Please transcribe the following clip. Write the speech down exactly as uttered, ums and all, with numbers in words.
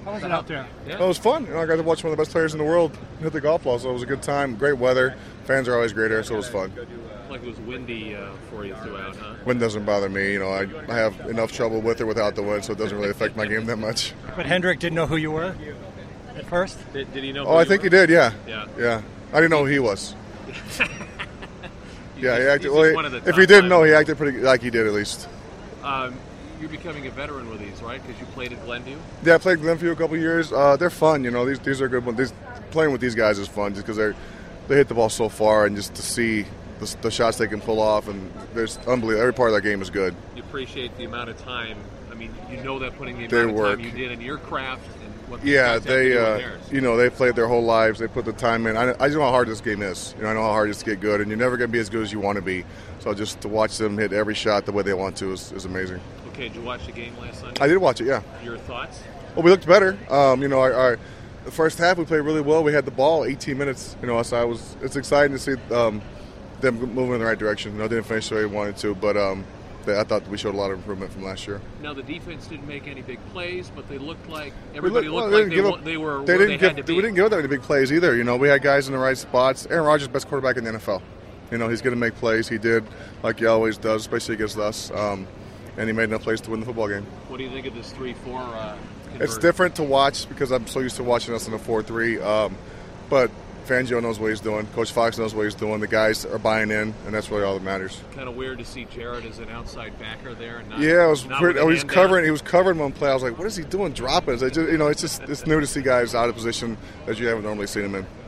How was it out there? Yeah. Well, it was fun. You know, I got to watch one of the best players in the world hit the golf ball, so it was a good time. Great weather. Fans are always great here, so it was fun. Like it was windy uh, for you throughout, huh? Wind doesn't bother me. You know, I, I have enough trouble with or without the wind, so it doesn't really affect my game that much. But Hendrick didn't know who you were at first? Did, did he know? Oh, I think were? he did. Yeah. Yeah. Yeah. I didn't know who he was. yeah, he acted. Well, he, if he didn't know, he acted pretty like he did at least. Um, you're becoming a veteran with these, right? Because you played at Glenview. Yeah, I played at Glenview a couple of years. Uh, they're fun. You know, these these are good ones. These, playing with these guys is fun just because they they hit the ball so far, and just to see the, the shots they can pull off, and there's unbelievable. Every part of their game is good. You appreciate the amount of time. I mean, you know that putting the they amount work. of time you did in your craft. And what these yeah, guys have they to do in uh, theirs. you know they played their whole lives. They put the time in. I, I just know how hard this game is. You know, I know how hard it is to get good, and you're never going to be as good as you want to be. So just to watch them hit every shot the way they want to is, is amazing. Okay, did you watch the game last Sunday? I did watch it. Yeah. Your thoughts? Well, we looked better. Um, you know, our, our the first half we played really well. We had the ball eighteen minutes. You know, so I was. It's exciting to see um, them moving in the right direction. You know, they didn't finish the way we wanted to, but um, they, I thought we showed a lot of improvement from last year. Now the defense didn't make any big plays, but they looked like everybody looked, looked well, like they, they, up, wa- they were they where didn't they give, had to be. We didn't give up any big plays either. You know, we had guys in the right spots. Aaron Rodgers, best quarterback in the N F L. You know, he's going to make plays. He did, like he always does, especially against us. Um, and he made enough plays to win the football game. What do you think of this three four? Uh, it's different to watch because I'm so used to watching us in a four three. Um, but Fangio knows what he's doing. Coach Fox knows what he's doing. The guys are buying in, and that's really all that matters. Kind of weird to see Jared as an outside backer there. And not, yeah, it was. not Pretty, with he was hand covering. down. He was covering one play. I was like, "What is he doing? Dropping?" It's just, you know, it's just it's new to see guys out of position that you haven't normally seen him in.